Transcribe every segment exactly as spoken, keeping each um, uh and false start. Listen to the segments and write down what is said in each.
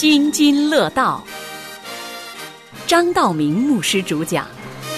津津乐道，张道明牧师主讲。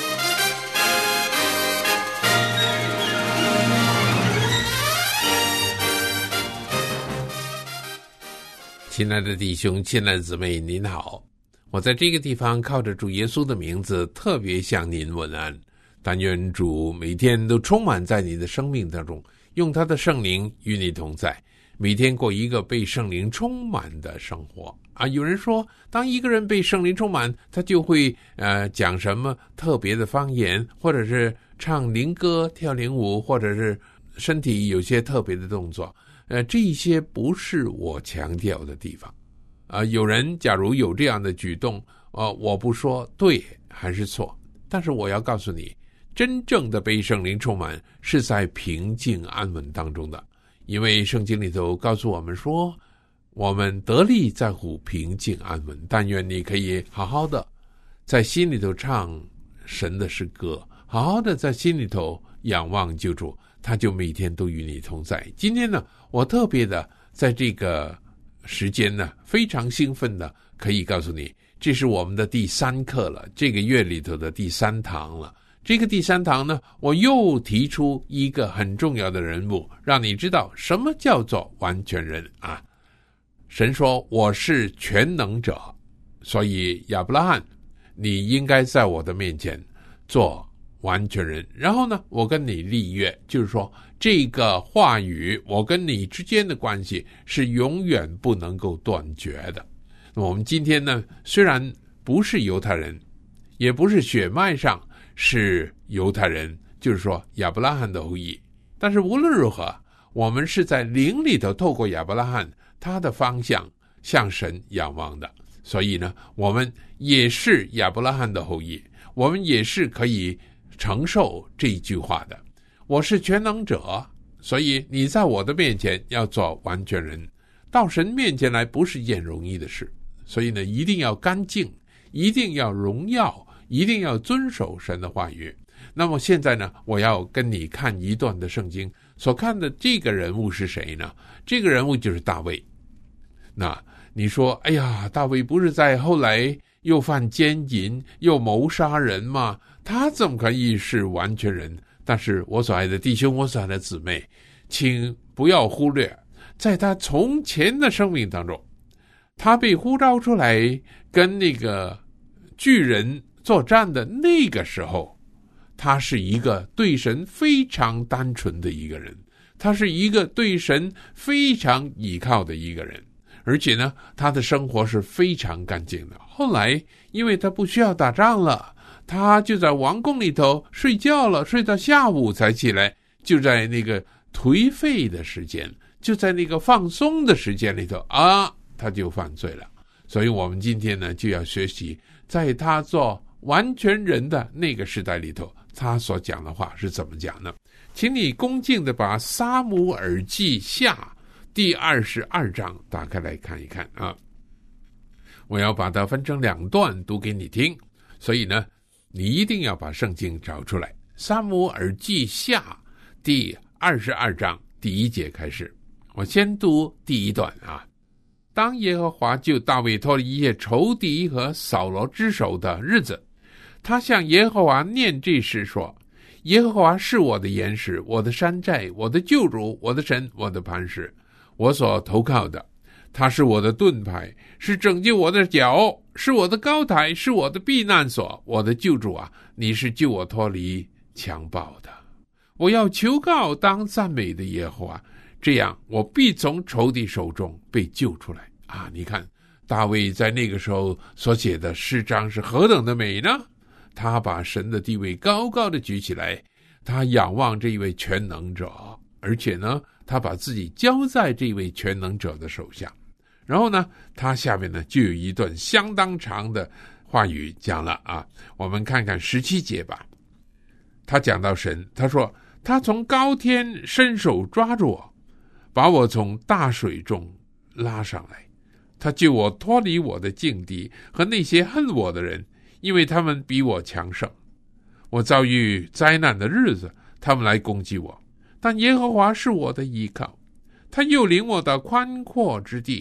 亲爱的弟兄，亲爱的姊妹，您好，我在这个地方靠着主耶稣的名字特别向您问安。但愿主每天都充满在你的生命当中，用他的圣灵与你同在，每天过一个被圣灵充满的生活啊！有人说，当一个人被圣灵充满，他就会呃讲什么特别的方言，或者是唱灵歌、跳灵舞，或者是身体有些特别的动作。呃，这些不是我强调的地方啊、呃。有人假如有这样的举动，呃，我不说对还是错，但是我要告诉你，真正的被圣灵充满是在平静安稳当中的。因为圣经里头告诉我们说，我们得力在乎平静安稳。但愿你可以好好的在心里头唱神的诗歌，好好的在心里头仰望救主，他就每天都与你同在。今天呢，我特别的在这个时间呢，非常兴奋的可以告诉你，这是我们的第三课了，这个月里头的第三堂了。这个第三堂呢，我又提出一个很重要的人物，让你知道什么叫做完全人啊。神说我是全能者，所以亚伯拉罕，你应该在我的面前做完全人。然后呢，我跟你立约，就是说这个话语我跟你之间的关系是永远不能够断绝的。那么我们今天呢，虽然不是犹太人，也不是血脉上是犹太人，就是说亚伯拉罕的后裔，但是无论如何，我们是在灵里头透过亚伯拉罕他的方向向神仰望的。所以呢，我们也是亚伯拉罕的后裔，我们也是可以承受这一句话的。我是全能者，所以你在我的面前要做完全人。到神面前来不是一件容易的事，所以呢，一定要干净，一定要荣耀，一定要遵守神的话语。那么现在呢，我要跟你看一段的圣经，所看的这个人物是谁呢？这个人物就是大卫。那你说，哎呀，大卫不是在后来又犯奸淫又谋杀人吗？他怎么可以是完全人？但是我所爱的弟兄，我所爱的姊妹，请不要忽略，在他从前的生命当中，他被呼召出来跟那个巨人作战的那个时候，他是一个对神非常单纯的一个人，他是一个对神非常倚靠的一个人，而且呢，他的生活是非常干净的。后来因为他不需要打仗了，他就在王宫里头睡觉了，睡到下午才起来，就在那个颓废的时间，就在那个放松的时间里头啊，他就犯罪了。所以我们今天呢，就要学习在他做完全人的那个时代里头，他所讲的话是怎么讲呢？请你恭敬的把撒母耳记下第二十二章打开来看一看啊。我要把它分成两段读给你听，所以呢，你一定要把圣经找出来。撒母耳记下第二十二章第一节开始，我先读第一段啊。当耶和华救大卫脱离一切仇敌和扫罗之手的日子，他向耶和华念这事说：耶和华是我的岩石，我的山寨，我的救主，我的神，我的磐石，我所投靠的。他是我的盾牌，是拯救我的脚，是我的高台，是我的避难所。我的救主啊，你是救我脱离强暴的。我要求告当赞美的耶和华，这样我必从仇敌手中被救出来啊！你看大卫在那个时候所写的诗章是何等的美呢？他把神的地位高高的举起来，他仰望这一位全能者，而且呢，他把自己交在这位全能者的手下。然后呢，他下面呢就有一段相当长的话语讲了啊。我们看看十七节吧。他讲到神，他说他从高天伸手抓住我，把我从大水中拉上来。他救我脱离我的境地和那些恨我的人，因为他们比我强盛。我遭遇灾难的日子，他们来攻击我，但耶和华是我的依靠。他又领我到宽阔之地，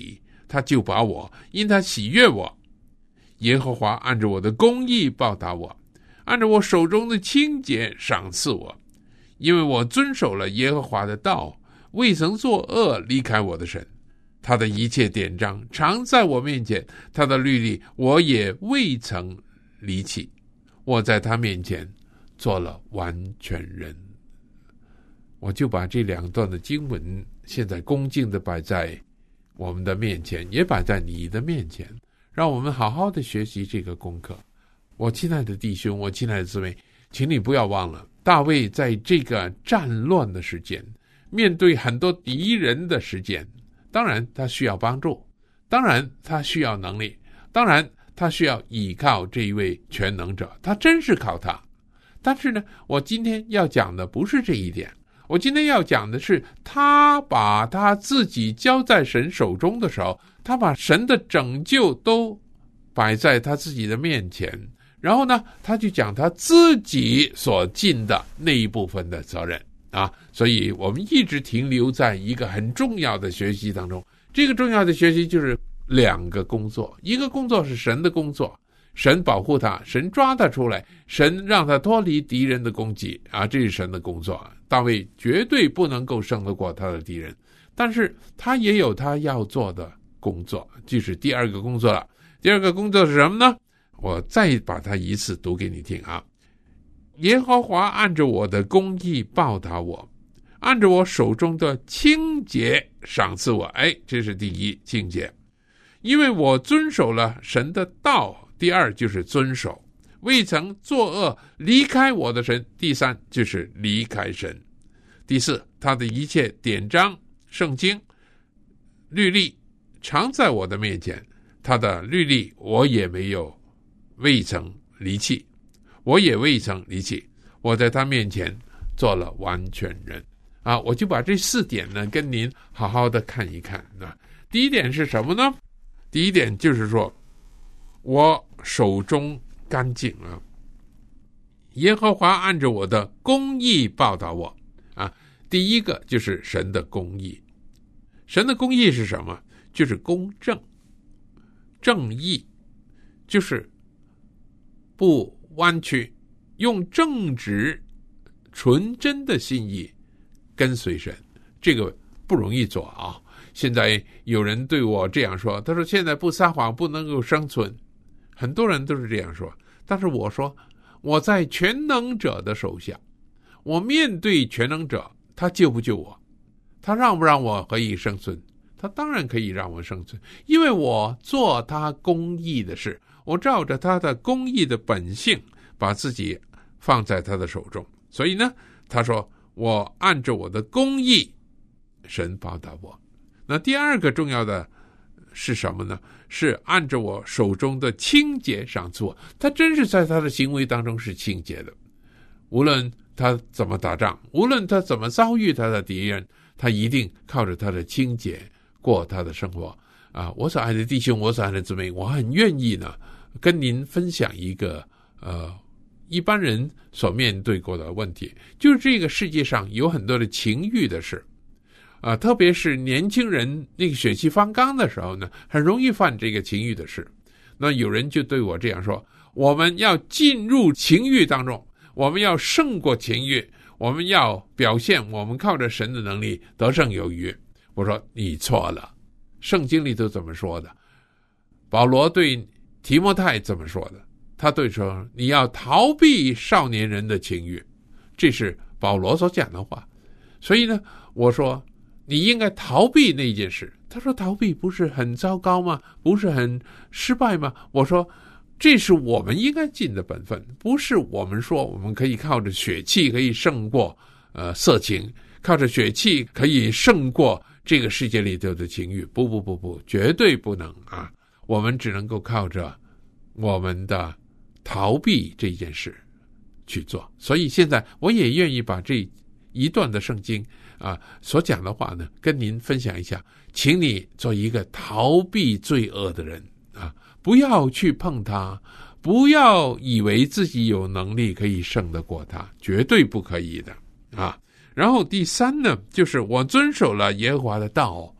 他就把我，因他喜悦我。耶和华按着我的公义报答我，按着我手中的清洁赏赐我。因为我遵守了耶和华的道，未曾作恶，离开我的神。他的一切典章常在我面前，他的律例我也未曾离弃。我在他面前做了完全人。我就把这两段的经文现在恭敬的摆在我们的面前，也摆在你的面前，让我们好好的学习这个功课。我亲爱的弟兄，我亲爱的姊妹，请你不要忘了，大卫在这个战乱的时间，面对很多敌人的时间，当然他需要帮助，当然他需要能力，当然他需要依靠这一位全能者，他真是靠他。但是呢，我今天要讲的不是这一点，我今天要讲的是，他把他自己交在神手中的时候，他把神的拯救都摆在他自己的面前，然后呢，他就讲他自己所尽的那一部分的责任啊。所以我们一直停留在一个很重要的学习当中，这个重要的学习就是两个工作，一个工作是神的工作，神保护他，神抓他出来，神让他脱离敌人的攻击啊，这是神的工作。大卫绝对不能够胜得过他的敌人，但是他也有他要做的工作，就是第二个工作了。第二个工作是什么呢？我再把它一次读给你听啊。耶和华按着我的公义报答我，按着我手中的清洁赏赐我。哎，这是第一，清洁。因为我遵守了神的道。第二就是遵守，未曾作恶，离开我的神。第三就是离开神。第四，他的一切典章、圣经、律例常在我的面前，他的律例我也没有未曾离弃，我也未曾离弃。我在他面前做了完全人啊！我就把这四点呢跟您好好的看一看。那第一点是什么呢？第一点就是说，我手中干净啊，耶和华按着我的公义报答我啊。第一个就是神的公义。神的公义是什么？就是公正、正义，就是不弯曲，用正直、纯真的心意跟随神。这个不容易做啊。现在有人对我这样说，他说现在不撒谎不能够生存。很多人都是这样说，但是我说我在全能者的手下，我面对全能者，他救不救我？他让不让我可以生存？他当然可以让我生存，因为我做他公义的事，我照着他的公义的本性把自己放在他的手中。所以呢，他说我按着我的公义，神报答我。那第二个重要的是什么呢？是按着我手中的清洁赏赐我。他真是在他的行为当中是清洁的，无论他怎么打仗，无论他怎么遭遇他的敌人，他一定靠着他的清洁过他的生活啊！我所爱的弟兄，我所爱的姊妹，我很愿意呢跟您分享一个呃一般人所面对过的问题，就是这个世界上有很多的情欲的事啊，特别是年轻人那个血气方刚的时候呢，很容易犯这个情欲的事。那有人就对我这样说，我们要进入情欲当中，我们要胜过情欲，我们要表现我们靠着神的能力得胜有余。我说你错了，圣经里头怎么说的？保罗对提摩太怎么说的？他对说你要逃避少年人的情欲，这是保罗所讲的话。所以呢，我说你应该逃避那件事。他说逃避不是很糟糕吗？不是很失败吗？我说这是我们应该尽的本分，不是我们说我们可以靠着血气可以胜过呃色情，靠着血气可以胜过这个世界里头的情欲。不不不不，绝对不能啊！我们只能够靠着我们的逃避这件事去做。所以现在我也愿意把这一段的圣经啊所讲的话呢跟您分享一下，请你做一个逃避罪恶的人啊，不要去碰它，不要以为自己有能力可以胜得过它，绝对不可以的啊。然后第三呢，就是我遵守了耶和华的道，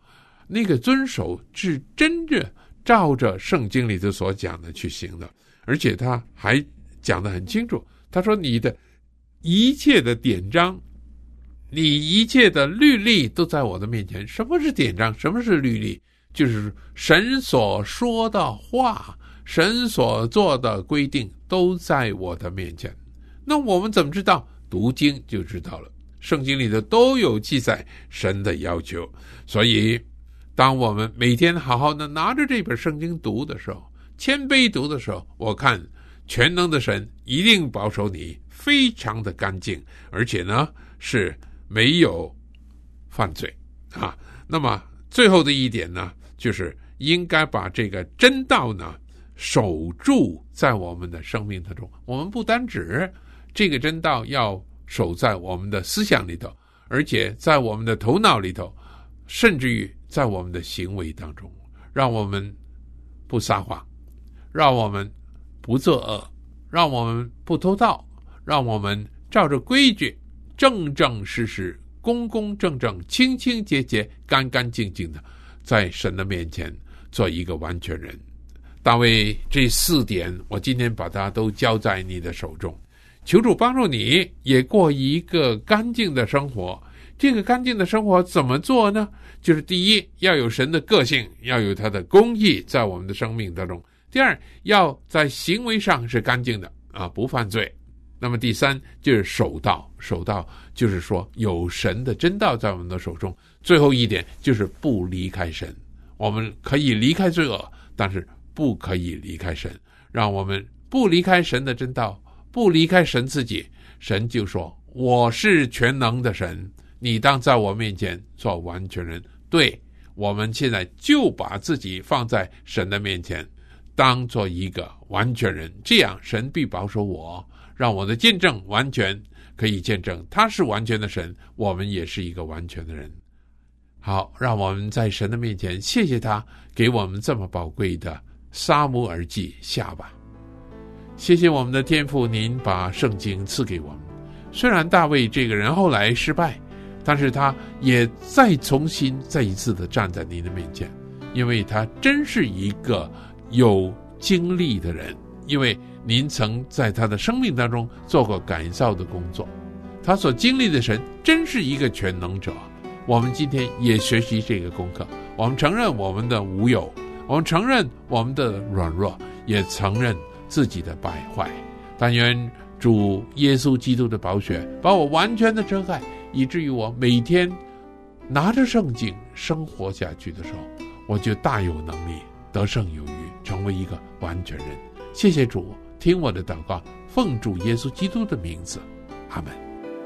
那个遵守是真正照着圣经里头所讲的去行的。而且他还讲得很清楚，他说你的一切的典章，你一切的律例都在我的面前。什么是典章？什么是律例？就是神所说的话，神所做的规定都在我的面前。那我们怎么知道？读经就知道了，圣经里头都有记载神的要求。所以当我们每天好好的拿着这本圣经读的时候，谦卑读的时候，我看全能的神一定保守你非常的干净，而且呢是没有犯罪啊。那么最后的一点呢，就是应该把这个真道呢守住在我们的生命当中。我们不单指这个真道要守在我们的思想里头，而且在我们的头脑里头，甚至于在我们的行为当中，让我们不撒谎，让我们不作恶，让我们不偷盗，让我们照着规矩正正实实、公公正正、清清洁洁、干干净净的在神的面前做一个完全人。大卫这四点我今天把它都交在你的手中，求主帮助你也过一个干净的生活。这个干净的生活怎么做呢？就是第一，要有神的个性，要有他的公义在我们的生命当中。第二，要在行为上是干净的啊，不犯罪。那么第三就是守道，守道就是说有神的真道在我们的手中。最后一点就是不离开神，我们可以离开罪恶，但是不可以离开神。让我们不离开神的真道，不离开神自己。神就说我是全能的神，你当在我面前做完全人。对，我们现在就把自己放在神的面前，当做一个完全人，这样神必保守我，让我的见证完全可以见证他是完全的神，我们也是一个完全的人。好，让我们在神的面前谢谢他给我们这么宝贵的撒母耳记下吧。谢谢我们的天父，您把圣经赐给我们。虽然大卫这个人后来失败，但是他也再重新再一次的站在您的面前，因为他真是一个有经历的人，因为您曾在他的生命当中做过改造的工作，他所经历的神真是一个全能者。我们今天也学习这个功课，我们承认我们的无有，我们承认我们的软弱，也承认自己的败坏。但愿主耶稣基督的宝血把我完全的遮盖，以至于我每天拿着圣经生活下去的时候，我就大有能力得胜有余，成为一个完全人。谢谢主，听我的祷告，奉主耶稣基督的名字，阿们。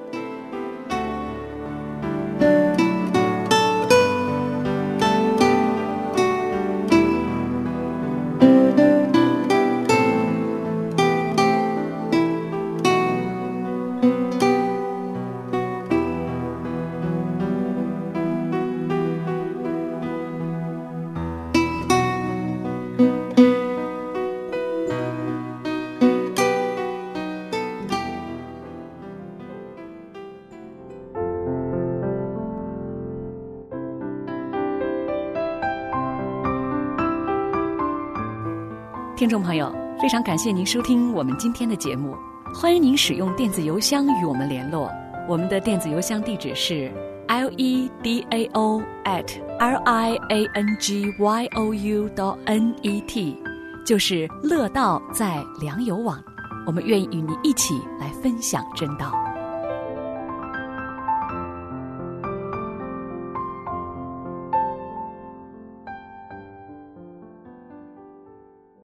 听众朋友，非常感谢您收听我们今天的节目，欢迎您使用电子邮箱与我们联络。我们的电子邮箱地址是 l e d a o at l i a n g y o u dot n e t， 就是乐道在良友网。我们愿意与您一起来分享真道。